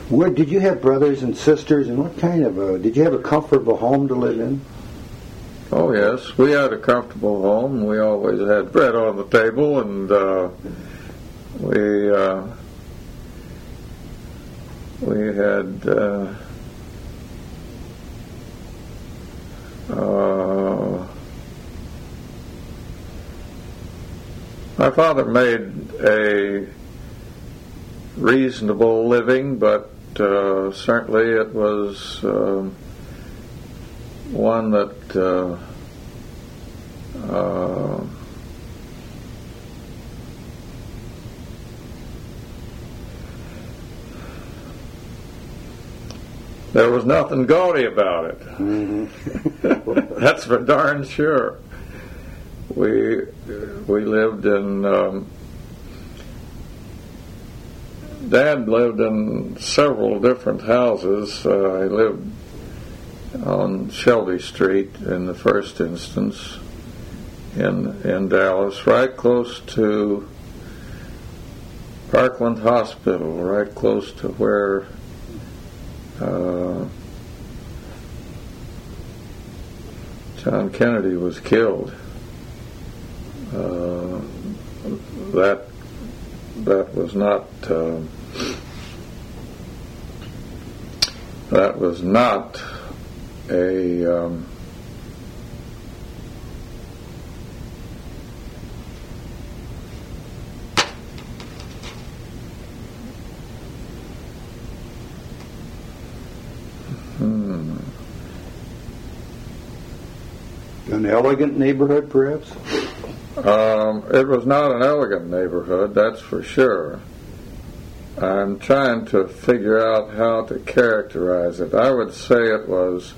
Where did you have brothers and sisters, and what kind of did you have a comfortable home to live in? Oh yes, we had a comfortable home. We always had bread on the table, and we had my father made a reasonable living, but certainly it was one that there was nothing gaudy about it. Mm-hmm. That's for darn sure. We lived in Dad lived in several different houses. I lived on Shelby Street in the first instance in Dallas, right close to Parkland Hospital, right close to where John Kennedy was killed. That was not a an elegant neighborhood, perhaps? It was not an elegant neighborhood, that's for sure. I'm trying to figure out how to characterize it. I would say it was,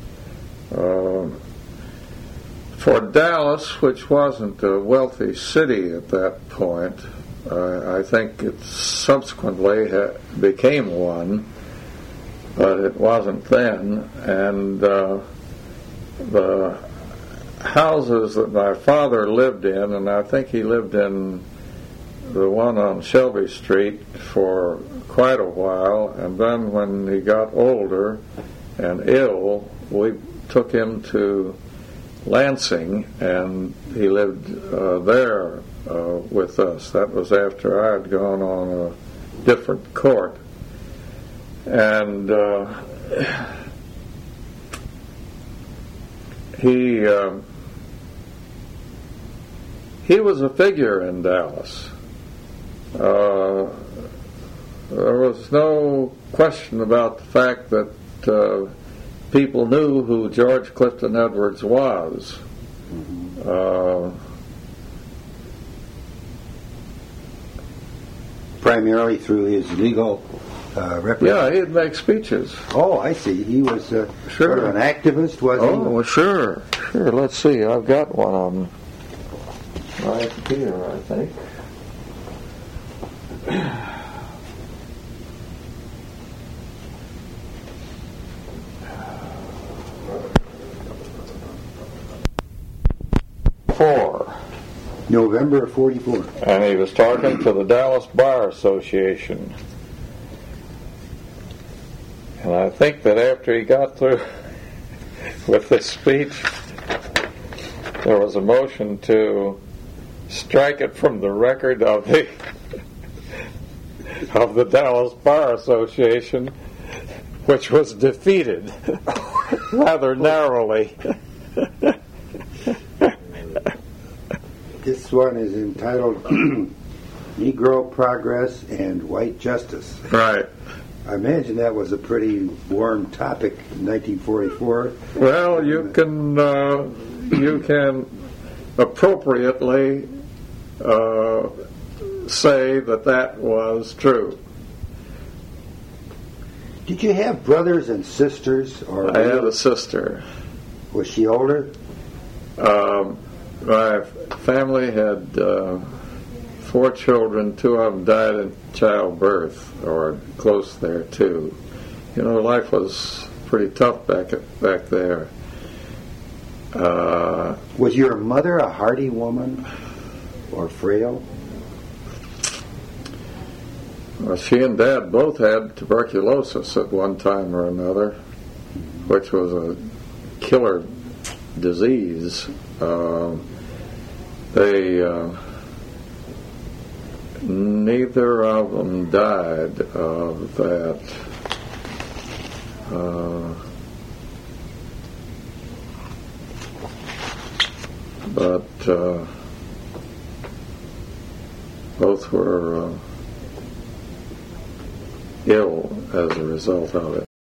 for Dallas, which wasn't a wealthy city at that point, I think it subsequently became one, but it wasn't then. And the houses that my father lived in, and I think he lived in the one on Shelby Street for quite a while, and then when he got older and ill, we took him to Lansing, and he lived there with us. That was after I had gone on a different court. And he was a figure in Dallas. There was no question about the fact that people knew who George Clifton Edwards was. Primarily through his legal representation. Yeah, he'd make speeches. Oh, I see. He was sort of an activist, was he? Oh, sure. Let's see. I've got one of them right here, I think. November of 44. And he was talking to the Dallas Bar Association. And I think that after he got through with this speech, there was a motion to strike it from the record of the Dallas Bar Association, which was defeated rather narrowly. This one is entitled Negro Progress and White Justice. Right. I imagine that was a pretty warm topic in 1944. Well, you can appropriately say that was true. Did you have brothers and sisters? Or I had a sister. Was she older? My family had 4 children. 2 of them died in childbirth, or close there too. You know, life was pretty tough back there. Was your mother a hardy woman, or frail? She and Dad both had tuberculosis at one time or another, which was a killer disease. Neither of them died of that. But both were ill as a result of it.